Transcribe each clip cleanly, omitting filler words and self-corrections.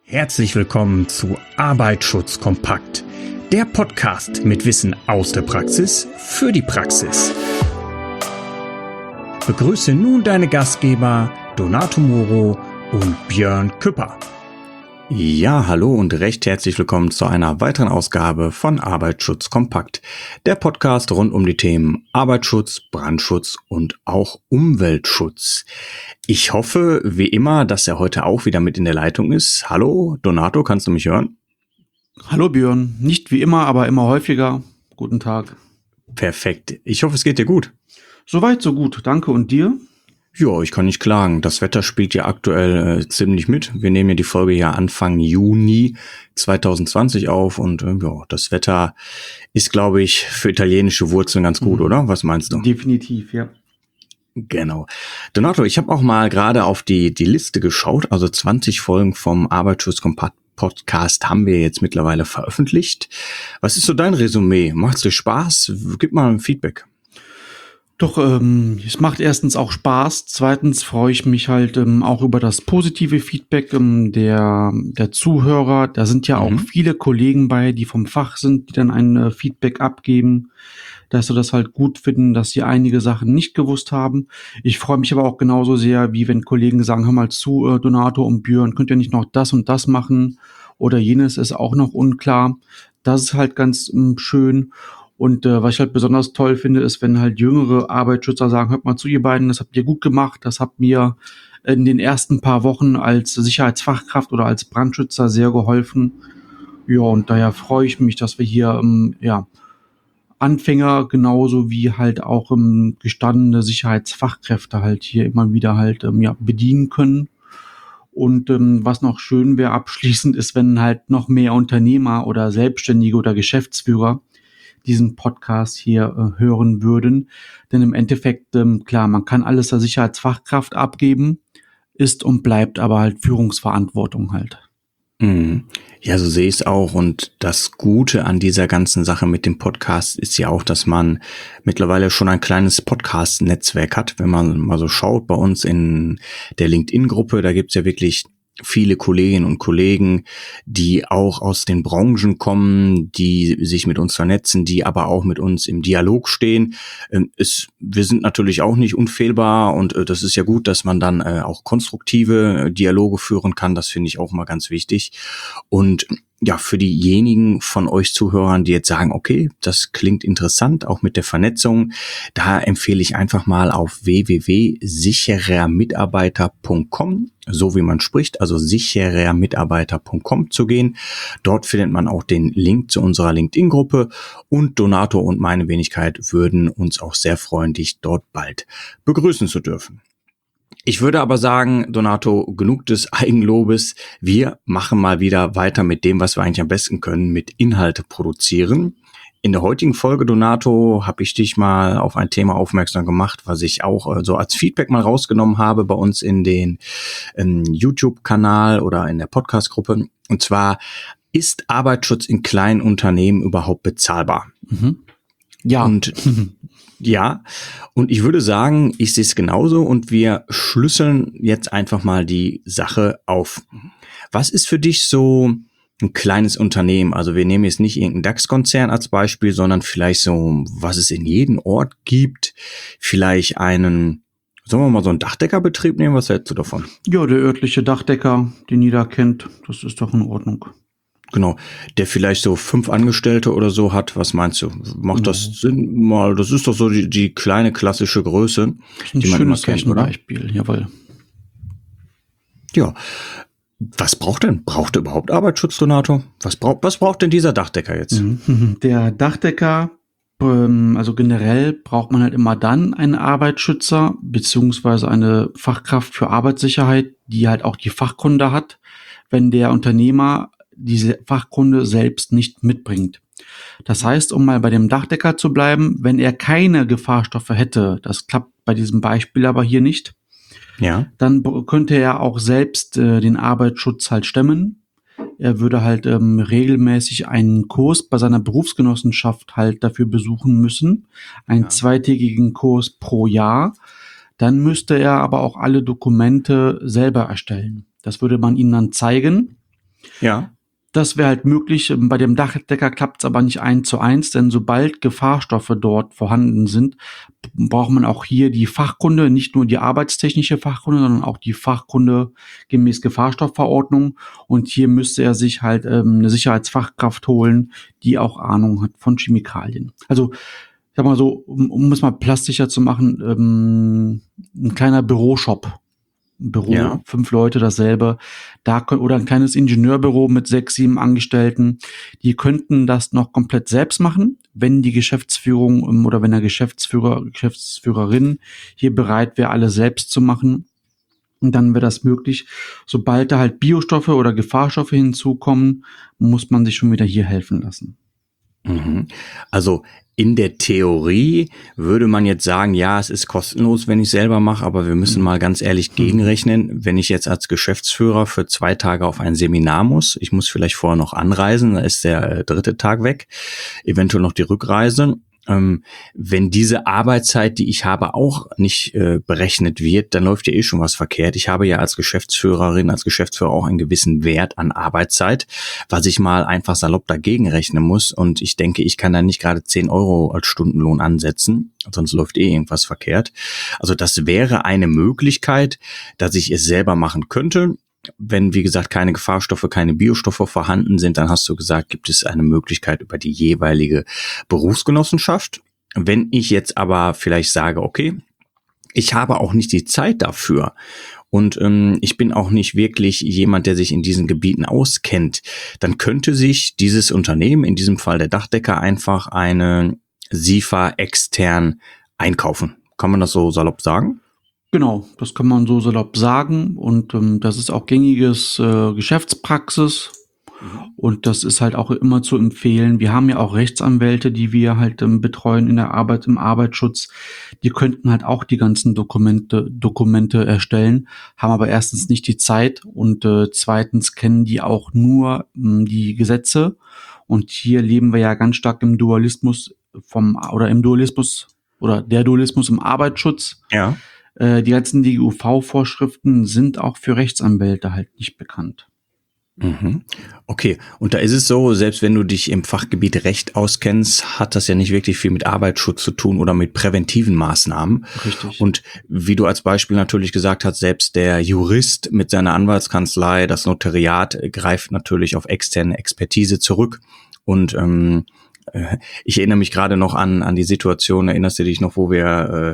Herzlich willkommen zu Arbeitsschutz kompakt, der Podcast mit Wissen aus der Praxis für die Praxis. Begrüße nun deine Gastgeber Donato Moro und Björn Küpper. Ja, hallo und recht herzlich willkommen zu einer weiteren Ausgabe von Arbeitsschutz kompakt, der Podcast rund um die Themen Arbeitsschutz, Brandschutz und auch Umweltschutz. Ich hoffe, wie immer, dass er heute auch wieder mit in der Leitung ist. Hallo, Donato, kannst du mich hören? Hallo Björn, nicht wie immer, aber immer häufiger. Guten Tag. Perfekt. Ich hoffe, es geht dir gut. Soweit, so gut. Danke. Und dir? Ja, ich kann nicht klagen. Das Wetter spielt ja aktuell ziemlich mit. Wir nehmen ja die Folge ja Anfang Juni 2020 auf und ja, das Wetter ist, glaube ich, für italienische Wurzeln ganz gut, oder? Was meinst du? Definitiv, ja. Genau. Donato, ich habe auch mal gerade auf die Liste geschaut. Also 20 Folgen vom Arbeitsschutz kompakt Podcast haben wir jetzt mittlerweile veröffentlicht. Was ist so dein Resümee? Macht's dir Spaß? Gib mal ein Feedback. Doch, es macht erstens auch Spaß. Zweitens freue ich mich halt auch über das positive Feedback der Zuhörer. Da sind ja auch viele Kollegen bei, die vom Fach sind, die dann ein Feedback abgeben, dass sie das halt gut finden, dass sie einige Sachen nicht gewusst haben. Ich freue mich aber auch genauso sehr, wie wenn Kollegen sagen, hör mal zu, Donato und Björn, könnt ihr nicht noch das und das machen? Oder jenes ist auch noch unklar. Das ist halt ganz schön. Und was ich halt besonders toll finde, ist, wenn halt jüngere Arbeitsschützer sagen, hört mal zu, ihr beiden, das habt ihr gut gemacht, das hat mir in den ersten paar Wochen als Sicherheitsfachkraft oder als Brandschützer sehr geholfen. Ja, und daher freue ich mich, dass wir hier Anfänger genauso wie halt auch gestandene Sicherheitsfachkräfte halt hier immer wieder halt bedienen können. Und was noch schön wäre abschließend ist, wenn halt noch mehr Unternehmer oder Selbstständige oder Geschäftsführer diesen Podcast hier hören würden. Denn im Endeffekt, klar, man kann alles der Sicherheitsfachkraft abgeben, ist und bleibt aber halt Führungsverantwortung halt. Ja, so sehe ich es auch. Und das Gute an dieser ganzen Sache mit dem Podcast ist ja auch, dass man mittlerweile schon ein kleines Podcast-Netzwerk hat. Wenn man mal so schaut, bei uns in der LinkedIn-Gruppe, da gibt's ja wirklich viele Kolleginnen und Kollegen, die auch aus den Branchen kommen, die sich mit uns vernetzen, die aber auch mit uns im Dialog stehen. Wir sind natürlich auch nicht unfehlbar und das ist ja gut, dass man dann auch konstruktive Dialoge führen kann. Das finde ich auch mal ganz wichtig. Und ja, für diejenigen von euch Zuhörern, die jetzt sagen, okay, das klingt interessant, auch mit der Vernetzung, da empfehle ich einfach mal auf www.sicherermitarbeiter.com, so wie man spricht, also sicherermitarbeiter.com zu gehen. Dort findet man auch den Link zu unserer LinkedIn-Gruppe und Donato und meine Wenigkeit würden uns auch sehr freuen, dich dort bald begrüßen zu dürfen. Ich würde aber sagen, Donato, genug des Eigenlobes. Wir machen mal wieder weiter mit dem, was wir eigentlich am besten können, mit Inhalte produzieren. In der heutigen Folge, Donato, habe ich dich mal auf ein Thema aufmerksam gemacht, was ich auch so als Feedback mal rausgenommen habe bei uns in den YouTube-Kanal oder in der Podcast-Gruppe. Und zwar, ist Arbeitsschutz in kleinen Unternehmen überhaupt bezahlbar? Ja. Und ja, und ich würde sagen, ich sehe es genauso und wir schlüsseln jetzt einfach mal die Sache auf. Was ist für dich so ein kleines Unternehmen? Also wir nehmen jetzt nicht irgendeinen DAX-Konzern als Beispiel, sondern vielleicht so, was es in jedem Ort gibt. Vielleicht sollen wir mal so einen Dachdeckerbetrieb nehmen? Was hältst du davon? Ja, der örtliche Dachdecker, den jeder kennt, das ist doch in Ordnung. Genau, der vielleicht so 5 Angestellte oder so hat. Was meinst du? Macht das Sinn mal? Das ist doch so die kleine klassische Größe, Ein die man immer schönes kennt, oder? Beispiel, jawohl. Ja. Was braucht denn? Braucht er überhaupt Arbeitsschutz, Donato? Was braucht denn dieser Dachdecker jetzt? Der Dachdecker, also generell braucht man halt immer dann einen Arbeitsschützer beziehungsweise eine Fachkraft für Arbeitssicherheit, die halt auch die Fachkunde hat, wenn der Unternehmer diese Fachkunde selbst nicht mitbringt. Das heißt, um mal bei dem Dachdecker zu bleiben, wenn er keine Gefahrstoffe hätte, das klappt bei diesem Beispiel aber hier nicht, Ja. dann könnte er auch selbst den Arbeitsschutz halt stemmen. Er würde halt regelmäßig einen Kurs bei seiner Berufsgenossenschaft halt dafür besuchen müssen, einen zweitägigen Kurs pro Jahr. Dann müsste er aber auch alle Dokumente selber erstellen. Das würde man ihnen dann zeigen. Ja. Das wäre halt möglich. Bei dem Dachdecker klappt es aber nicht 1:1, denn sobald Gefahrstoffe dort vorhanden sind, braucht man auch hier die Fachkunde, nicht nur die arbeitstechnische Fachkunde, sondern auch die Fachkunde gemäß Gefahrstoffverordnung. Und hier müsste er sich halt eine Sicherheitsfachkraft holen, die auch Ahnung hat von Chemikalien. Also, ich sag mal so, um es mal plastischer zu machen, ein kleiner Büroshop. Büro, Ja. 5 Leute, dasselbe. Oder ein kleines Ingenieurbüro mit 6, 7 Angestellten. Die könnten das noch komplett selbst machen, wenn die Geschäftsführung oder wenn der Geschäftsführerin hier bereit wäre, alles selbst zu machen. Und dann wäre das möglich. Sobald da halt Biostoffe oder Gefahrstoffe hinzukommen, muss man sich schon wieder hier helfen lassen. Mhm. Also in der Theorie würde man jetzt sagen, ja, es ist kostenlos, wenn ich selber mache, aber wir müssen mal ganz ehrlich gegenrechnen, wenn ich jetzt als Geschäftsführer für 2 Tage auf ein Seminar muss, ich muss vielleicht vorher noch anreisen, da ist der 3. Tag weg, eventuell noch die Rückreise. Wenn diese Arbeitszeit, die ich habe, auch nicht berechnet wird, dann läuft ja eh schon was verkehrt. Ich habe ja als Geschäftsführerin, als Geschäftsführer auch einen gewissen Wert an Arbeitszeit, was ich mal einfach salopp dagegen rechnen muss. Und ich denke, ich kann da nicht gerade 10 Euro als Stundenlohn ansetzen, sonst läuft eh irgendwas verkehrt. Also das wäre eine Möglichkeit, dass ich es selber machen könnte. Wenn, wie gesagt, keine Gefahrstoffe, keine Biostoffe vorhanden sind, dann hast du gesagt, gibt es eine Möglichkeit über die jeweilige Berufsgenossenschaft. Wenn ich jetzt aber vielleicht sage, okay, ich habe auch nicht die Zeit dafür und ich bin auch nicht wirklich jemand, der sich in diesen Gebieten auskennt, dann könnte sich dieses Unternehmen, in diesem Fall der Dachdecker, einfach eine SIFA extern einkaufen. Kann man das so salopp sagen? Genau, das kann man so salopp sagen und das ist auch gängiges Geschäftspraxis und das ist halt auch immer zu empfehlen. Wir haben ja auch Rechtsanwälte, die wir halt betreuen in der Arbeit, im Arbeitsschutz. Die könnten halt auch die ganzen Dokumente erstellen, haben aber erstens nicht die Zeit und zweitens kennen die auch nur die Gesetze und hier leben wir ja ganz stark im Dualismus der Dualismus im Arbeitsschutz. Ja. Die ganzen DGUV-Vorschriften sind auch für Rechtsanwälte halt nicht bekannt. Mhm. Okay, und da ist es so, selbst wenn du dich im Fachgebiet Recht auskennst, hat das ja nicht wirklich viel mit Arbeitsschutz zu tun oder mit präventiven Maßnahmen. Richtig. Und wie du als Beispiel natürlich gesagt hast, selbst der Jurist mit seiner Anwaltskanzlei, das Notariat, greift natürlich auf externe Expertise zurück. Und ich erinnere mich gerade noch an die Situation, erinnerst du dich noch, wo wir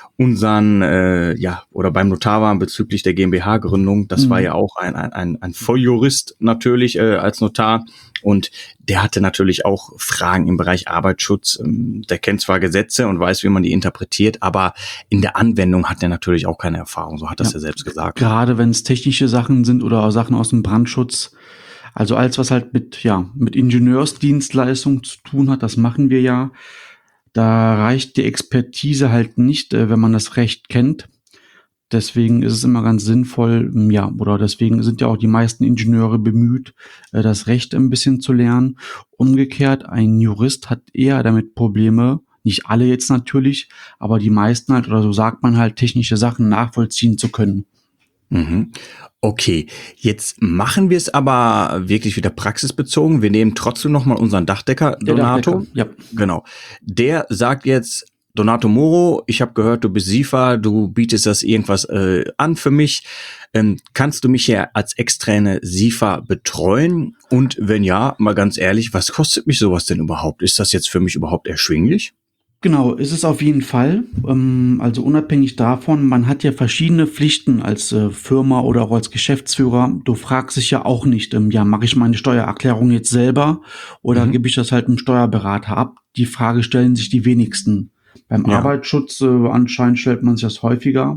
oder beim Notar waren bezüglich der GmbH-Gründung. Das war ja auch ein Volljurist natürlich als Notar und der hatte natürlich auch Fragen im Bereich Arbeitsschutz. Der kennt zwar Gesetze und weiß, wie man die interpretiert, aber in der Anwendung hat er natürlich auch keine Erfahrung. So hat das ja selbst gesagt. Gerade wenn es technische Sachen sind oder Sachen aus dem Brandschutz. Also alles, was halt mit Ingenieursdienstleistungen zu tun hat, das machen wir ja. Da reicht die Expertise halt nicht, wenn man das Recht kennt. Deswegen ist es immer ganz sinnvoll, oder deswegen sind ja auch die meisten Ingenieure bemüht, das Recht ein bisschen zu lernen. Umgekehrt, ein Jurist hat eher damit Probleme, nicht alle jetzt natürlich, aber die meisten halt, oder so sagt man halt, technische Sachen nachvollziehen zu können. Mhm. Okay, jetzt machen wir es aber wirklich wieder praxisbezogen. Wir nehmen trotzdem nochmal unseren Dachdecker, Donato. Ja. Genau. Der sagt jetzt, Donato Moro, ich habe gehört, du bist SIFA, du bietest das irgendwas an für mich. Kannst du mich ja als externe SIFA betreuen? Und wenn ja, mal ganz ehrlich, was kostet mich sowas denn überhaupt? Ist das jetzt für mich überhaupt erschwinglich? Genau, ist es auf jeden Fall. Also unabhängig davon, man hat ja verschiedene Pflichten als Firma oder auch als Geschäftsführer. Du fragst dich ja auch nicht, mache ich meine Steuererklärung jetzt selber oder gebe ich das halt einem Steuerberater ab? Die Frage stellen sich die wenigsten. Beim Arbeitsschutz anscheinend stellt man sich das häufiger.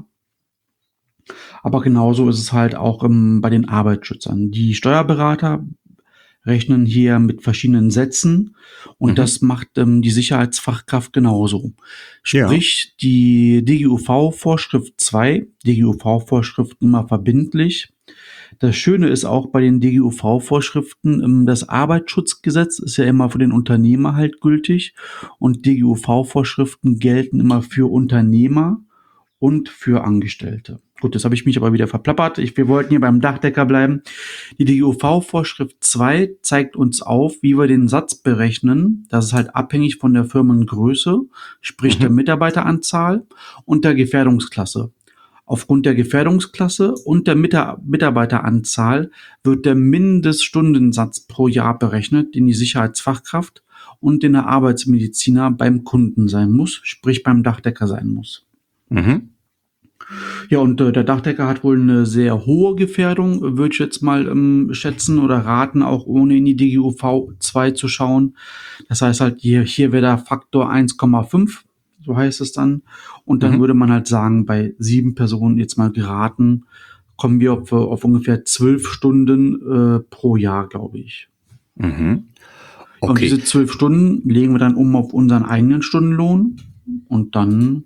Aber genauso ist es halt auch bei den Arbeitsschützern. Die Steuerberater rechnen hier mit verschiedenen Sätzen und das macht die Sicherheitsfachkraft genauso. Sprich, die DGUV-Vorschrift 2, DGUV-Vorschriften immer verbindlich. Das Schöne ist auch bei den DGUV-Vorschriften, das Arbeitsschutzgesetz ist ja immer für den Unternehmer halt gültig und DGUV-Vorschriften gelten immer für Unternehmer und für Angestellte. Gut, das habe ich mich aber wieder verplappert. Wir wollten hier beim Dachdecker bleiben. Die DGUV-Vorschrift 2 zeigt uns auf, wie wir den Satz berechnen. Das ist halt abhängig von der Firmengröße, sprich der Mitarbeiteranzahl und der Gefährdungsklasse. Aufgrund der Gefährdungsklasse und der Mitarbeiteranzahl wird der Mindeststundensatz pro Jahr berechnet, den die Sicherheitsfachkraft und den der Arbeitsmediziner beim Kunden sein muss, sprich beim Dachdecker sein muss. Mhm. Ja, und der Dachdecker hat wohl eine sehr hohe Gefährdung, würde ich jetzt mal schätzen oder raten, auch ohne in die DGUV 2 zu schauen. Das heißt halt, hier wäre der Faktor 1,5, so heißt es dann. Und dann würde man halt sagen, bei 7 Personen jetzt mal geraten, kommen wir auf ungefähr 12 Stunden pro Jahr, glaube ich. Mhm. Und Okay. diese 12 Stunden legen wir dann um auf unseren eigenen Stundenlohn und dann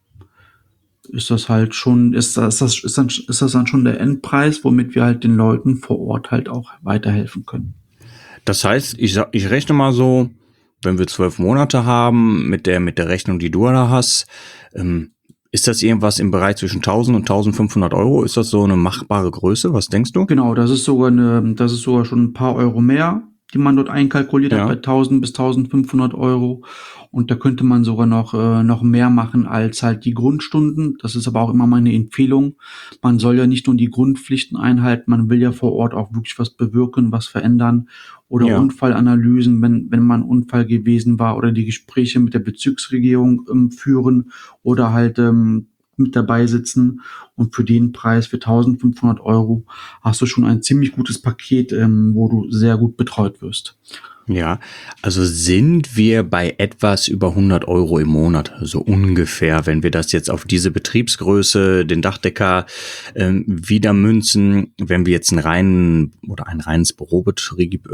ist das halt schon, ist das dann schon der Endpreis, womit wir halt den Leuten vor Ort halt auch weiterhelfen können. Das heißt, ich rechne mal so, wenn wir 12 Monate haben, mit der Rechnung, die du da hast, ist das irgendwas im Bereich zwischen 1.000 und 1.500 Euro? Ist das so eine machbare Größe? Was denkst du? Genau, das ist sogar schon ein paar Euro mehr, die man dort einkalkuliert hat, bei 1.000 bis 1.500 Euro. Und da könnte man sogar noch mehr machen als halt die Grundstunden. Das ist aber auch immer meine Empfehlung. Man soll ja nicht nur die Grundpflichten einhalten, man will ja vor Ort auch wirklich was bewirken, was verändern oder Unfallanalysen, wenn man Unfall gewesen war oder die Gespräche mit der Bezirksregierung führen oder halt mit dabei sitzen. Und für den Preis, für 1.500 Euro, hast du schon ein ziemlich gutes Paket, wo du sehr gut betreut wirst. Ja, also sind wir bei etwas über 100 Euro im Monat, so ungefähr, wenn wir das jetzt auf diese Betriebsgröße, den Dachdecker wieder münzen, wenn wir jetzt einen reinen Bürobetrieb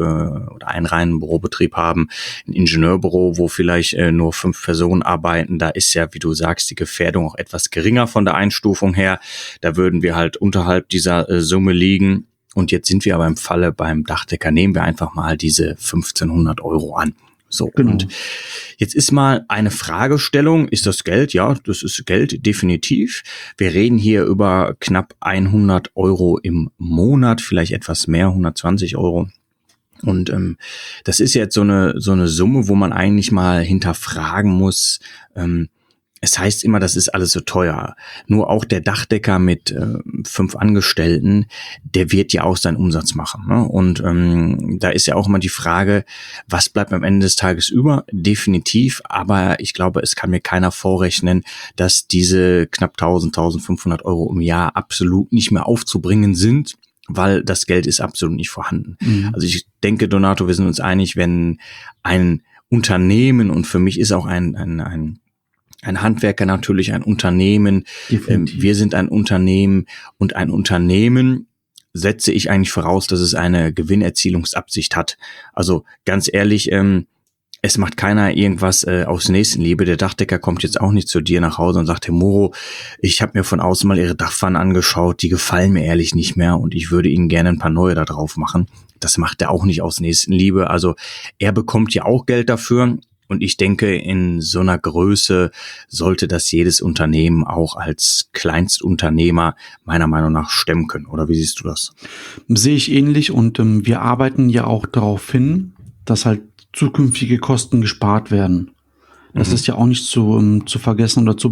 haben, ein Ingenieurbüro, wo vielleicht nur 5 Personen arbeiten, da ist ja, wie du sagst, die Gefährdung auch etwas geringer von der Einstufung her, da würden wir halt unterhalb dieser Summe liegen. Und jetzt sind wir aber im Falle beim Dachdecker, nehmen wir einfach mal diese 1.500 Euro an. So, genau. Und jetzt ist mal eine Fragestellung, ist das Geld? Ja, das ist Geld, definitiv. Wir reden hier über knapp 100 Euro im Monat, vielleicht etwas mehr, 120 Euro. Und das ist jetzt so eine Summe, wo man eigentlich mal hinterfragen muss, es heißt immer, das ist alles so teuer. Nur auch der Dachdecker mit 5 Angestellten, der wird ja auch seinen Umsatz machen. Ne? Und da ist ja auch immer die Frage, was bleibt am Ende des Tages über? Definitiv, aber ich glaube, es kann mir keiner vorrechnen, dass diese knapp 1.500 Euro im Jahr absolut nicht mehr aufzubringen sind, weil das Geld ist absolut nicht vorhanden. Mhm. Also ich denke, Donato, wir sind uns einig, wenn ein Unternehmen, und für mich ist auch ein Handwerker natürlich ein Unternehmen. Wir sind ein Unternehmen und ein Unternehmen setze ich eigentlich voraus, dass es eine Gewinnerzielungsabsicht hat. Also ganz ehrlich, es macht keiner irgendwas aus Nächstenliebe. Der Dachdecker kommt jetzt auch nicht zu dir nach Hause und sagt, Herr Moro, ich habe mir von außen mal Ihre Dachpfannen angeschaut, die gefallen mir ehrlich nicht mehr und ich würde Ihnen gerne ein paar neue da drauf machen. Das macht er auch nicht aus Nächstenliebe. Also er bekommt ja auch Geld dafür. Und ich denke, in so einer Größe sollte das jedes Unternehmen auch als Kleinstunternehmer meiner Meinung nach stemmen können. Oder wie siehst du das? Sehe ich ähnlich und wir arbeiten ja auch darauf hin, dass halt zukünftige Kosten gespart werden. Das ist ja auch nicht zu vergessen oder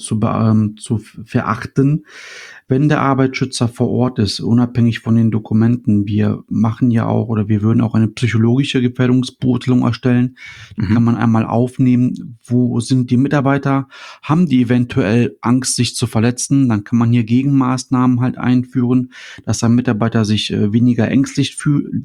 zu verachten. Wenn der Arbeitsschützer vor Ort ist, unabhängig von den Dokumenten, wir machen ja auch oder wir würden auch eine psychologische Gefährdungsbeurteilung erstellen. Die kann man einmal aufnehmen. Wo sind die Mitarbeiter? Haben die eventuell Angst, sich zu verletzen? Dann kann man hier Gegenmaßnahmen halt einführen, dass ein Mitarbeiter sich weniger ängstlich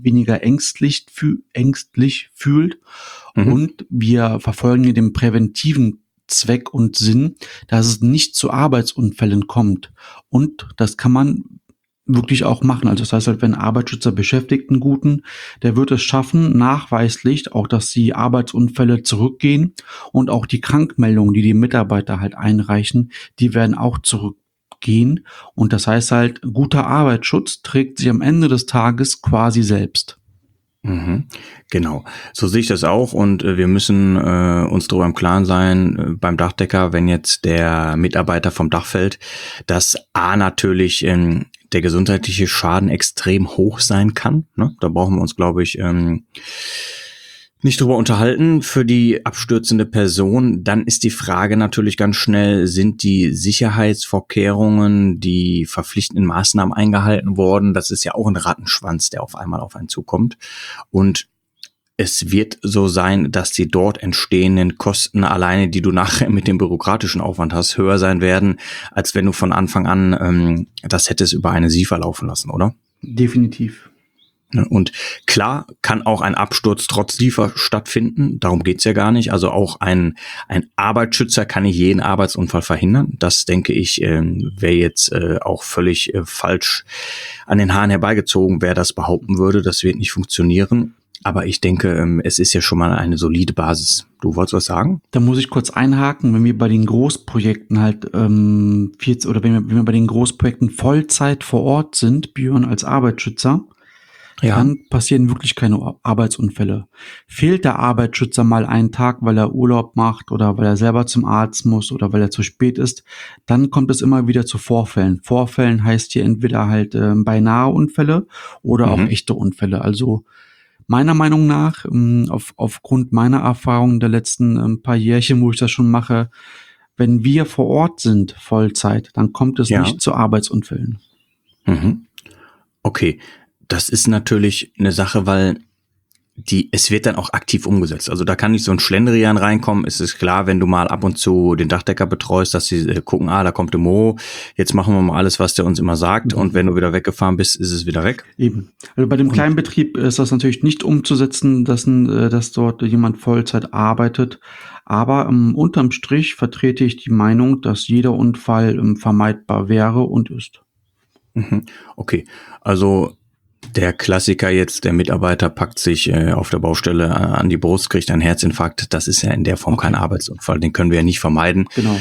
fühlt. Und wir verfolgen hier den präventiven Zweck und Sinn, dass es nicht zu Arbeitsunfällen kommt. Und das kann man wirklich auch machen. Also das heißt halt, wenn ein Arbeitsschützer beschäftigt einen Guten, der wird es schaffen, nachweislich auch, dass die Arbeitsunfälle zurückgehen und auch die Krankmeldungen, die die Mitarbeiter halt einreichen, die werden auch zurückgehen. Und das heißt halt, guter Arbeitsschutz trägt sich am Ende des Tages quasi selbst. Genau, so sehe ich das auch und wir müssen uns darüber im Klaren sein, beim Dachdecker, wenn jetzt der Mitarbeiter vom Dach fällt, dass natürlich der gesundheitliche Schaden extrem hoch sein kann. Ne? Da brauchen wir uns, glaube ich, nicht drüber unterhalten. Für die abstürzende Person, dann ist die Frage natürlich ganz schnell, sind die Sicherheitsvorkehrungen, die verpflichtenden Maßnahmen eingehalten worden? Das ist ja auch ein Rattenschwanz, der auf einmal auf einen zukommt. Und es wird so sein, dass die dort entstehenden Kosten alleine, die du nachher mit dem bürokratischen Aufwand hast, höher sein werden, als wenn du von Anfang an das hättest über eine SIFA laufen lassen, oder? Definitiv. Und klar kann auch ein Absturz trotz SIFA stattfinden, darum geht's ja gar nicht. Also auch ein Arbeitsschützer kann nicht jeden Arbeitsunfall verhindern. Das, denke ich, wäre jetzt auch völlig falsch an den Haaren herbeigezogen, wer das behaupten würde. Das wird nicht funktionieren. Aber ich denke, es ist ja schon mal eine solide Basis. Du wolltest was sagen? Da muss ich kurz einhaken, wenn wir bei den Großprojekten halt wenn wir bei den Großprojekten Vollzeit vor Ort sind, Björn als Arbeitsschützer, dann passieren wirklich keine Arbeitsunfälle. Fehlt der Arbeitsschützer mal einen Tag, weil er Urlaub macht oder weil er selber zum Arzt muss oder weil er zu spät ist, dann kommt es immer wieder zu Vorfällen. Vorfällen heißt hier entweder halt beinahe Unfälle oder auch echte Unfälle. Also meiner Meinung nach, aufgrund meiner Erfahrung der letzten paar Jährchen, wo ich das schon mache, wenn wir vor Ort sind, Vollzeit, dann kommt es nicht zu Arbeitsunfällen. Okay. Das ist natürlich eine Sache, weil es wird dann auch aktiv umgesetzt. Also da kann nicht so ein Schlendrian reinkommen. Es ist klar, wenn du mal ab und zu den Dachdecker betreust, dass sie gucken, da kommt der Mo, jetzt machen wir mal alles, was der uns immer sagt. Und wenn du wieder weggefahren bist, ist es wieder weg. Eben. Also bei dem kleinen Betrieb ist das natürlich nicht umzusetzen, dass dort jemand Vollzeit arbeitet. Aber unterm Strich vertrete ich die Meinung, dass jeder Unfall vermeidbar wäre und ist. Okay, also der Klassiker jetzt, der Mitarbeiter packt sich auf der Baustelle an die Brust, kriegt einen Herzinfarkt. Das ist ja in der Form kein Arbeitsunfall. Den können wir ja nicht vermeiden. Genau.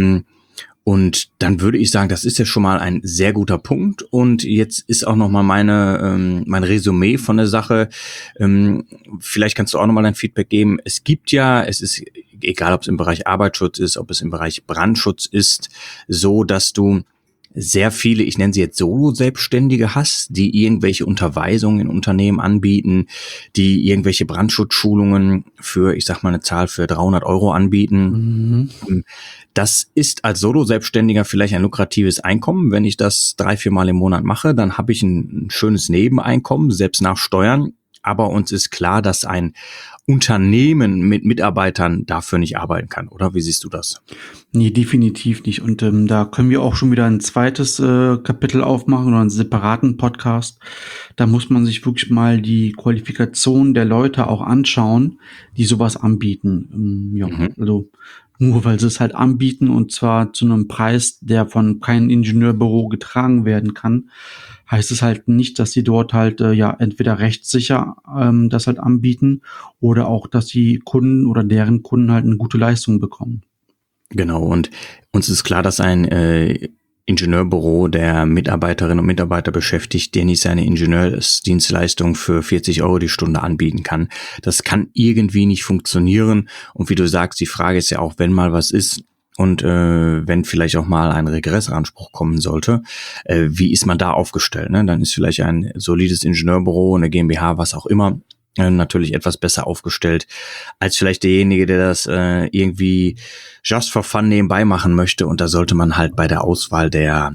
Und dann würde ich sagen, das ist ja schon mal ein sehr guter Punkt. Und jetzt ist auch noch mal mein Resümee von der Sache. Vielleicht kannst du auch noch mal dein Feedback geben. Es ist egal, ob es im Bereich Arbeitsschutz ist, ob es im Bereich Brandschutz ist, so, dass du sehr viele, ich nenne sie jetzt Solo-Selbstständige hast, die irgendwelche Unterweisungen in Unternehmen anbieten, die irgendwelche Brandschutzschulungen für, ich sag mal eine Zahl für 300 € anbieten. Das ist als Solo-Selbstständiger vielleicht ein lukratives Einkommen. Wenn ich das 3-4 Mal im Monat mache, dann habe ich ein schönes Nebeneinkommen, selbst nach Steuern. Aber uns ist klar, dass ein Unternehmen mit Mitarbeitern dafür nicht arbeiten kann, oder? Wie siehst du das? Nee, definitiv nicht. Und da können wir auch schon wieder ein zweites Kapitel aufmachen oder einen separaten Podcast. Da muss man sich wirklich mal die Qualifikation der Leute auch anschauen, die sowas anbieten. Also nur weil sie es halt anbieten und zwar zu einem Preis, der von keinem Ingenieurbüro getragen werden kann, heißt es halt nicht, dass sie dort halt entweder rechtssicher das halt anbieten oder auch, dass die Kunden oder deren Kunden halt eine gute Leistung bekommen. Genau, und uns ist klar, dass ein Ingenieurbüro der Mitarbeiterinnen und Mitarbeiter beschäftigt, der nicht seine Ingenieursdienstleistung für 40 € die Stunde anbieten kann. Das kann irgendwie nicht funktionieren. Und wie du sagst, die Frage ist ja auch, wenn mal was ist, und wenn vielleicht auch mal ein Regressanspruch kommen sollte, wie ist man da aufgestellt? Ne? Dann ist vielleicht ein solides Ingenieurbüro, eine GmbH, was auch immer, natürlich etwas besser aufgestellt als vielleicht derjenige, der das irgendwie just for fun nebenbei machen möchte. Und da sollte man halt bei der Auswahl der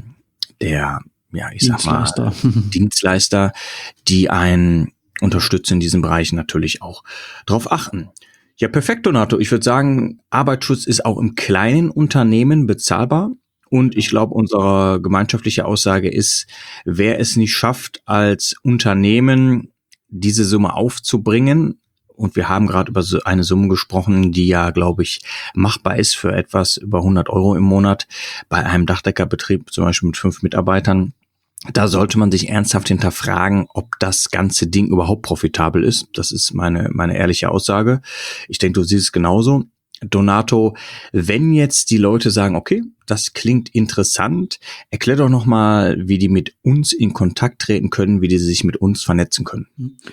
Dienstleister, die einen unterstützen in diesem Bereich, natürlich auch drauf achten. Ja, perfekt, Donato. Ich würde sagen, Arbeitsschutz ist auch im kleinen Unternehmen bezahlbar. Und ich glaube, unsere gemeinschaftliche Aussage ist, wer es nicht schafft, als Unternehmen diese Summe aufzubringen, und wir haben gerade über eine Summe gesprochen, die ja, glaube ich, machbar ist für etwas über 100 € im Monat bei einem Dachdeckerbetrieb, zum Beispiel mit 5 Mitarbeitern, da sollte man sich ernsthaft hinterfragen, ob das ganze Ding überhaupt profitabel ist. Das ist meine ehrliche Aussage. Ich denke, du siehst es genauso. Donato, wenn jetzt die Leute sagen, okay, das klingt interessant, erklär doch nochmal, wie die mit uns in Kontakt treten können, wie die sich mit uns vernetzen können.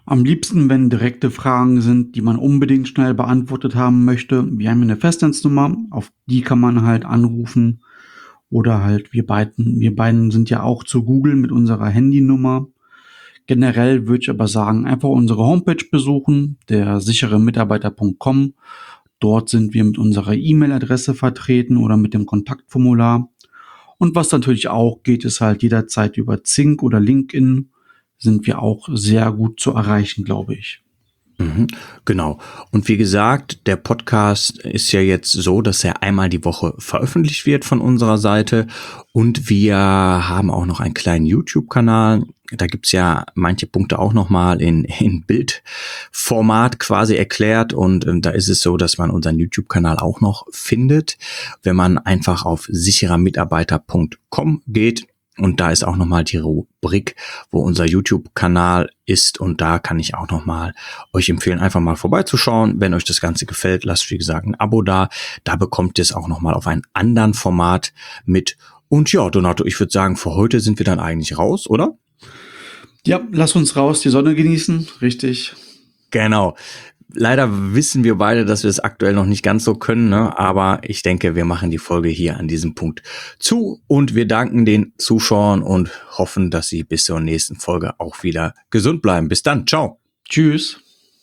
Am liebsten, wenn direkte Fragen sind, die man unbedingt schnell beantwortet haben möchte. Wir haben eine Festnetznummer, auf die kann man halt anrufen. Oder halt wir beiden sind ja auch zu Google mit unserer Handynummer. Generell würde ich aber sagen, einfach unsere Homepage besuchen, der sicheremitarbeiter.com. Dort sind wir mit unserer E-Mail-Adresse vertreten oder mit dem Kontaktformular. Und was natürlich auch geht, ist halt jederzeit über Xing oder LinkedIn sind wir auch sehr gut zu erreichen, glaube ich. Genau. Und wie gesagt, der Podcast ist ja jetzt so, dass er einmal die Woche veröffentlicht wird von unserer Seite. Und wir haben auch noch einen kleinen YouTube-Kanal. Da gibt's ja manche Punkte auch nochmal in Bildformat quasi erklärt. Und da ist es so, dass man unseren YouTube-Kanal auch noch findet, wenn man einfach auf sicherermitarbeiter.com geht. Und da ist auch nochmal die Rubrik, wo unser YouTube-Kanal ist. Und da kann ich auch nochmal euch empfehlen, einfach mal vorbeizuschauen. Wenn euch das Ganze gefällt, lasst wie gesagt ein Abo da. Da bekommt ihr es auch nochmal auf einem anderen Format mit. Und ja, Donato, ich würde sagen, für heute sind wir dann eigentlich raus, oder? Ja, lass uns raus, die Sonne genießen. Richtig. Genau. Leider wissen wir beide, dass wir es aktuell noch nicht ganz so können, ne? Aber ich denke, wir machen die Folge hier an diesem Punkt zu und wir danken den Zuschauern und hoffen, dass sie bis zur nächsten Folge auch wieder gesund bleiben. Bis dann, ciao. Tschüss.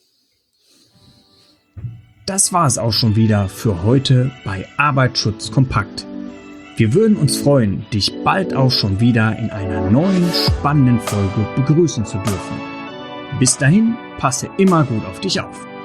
Das war es auch schon wieder für heute bei Arbeitsschutz kompakt. Wir würden uns freuen, dich bald auch schon wieder in einer neuen spannenden Folge begrüßen zu dürfen. Bis dahin, passe immer gut auf dich auf.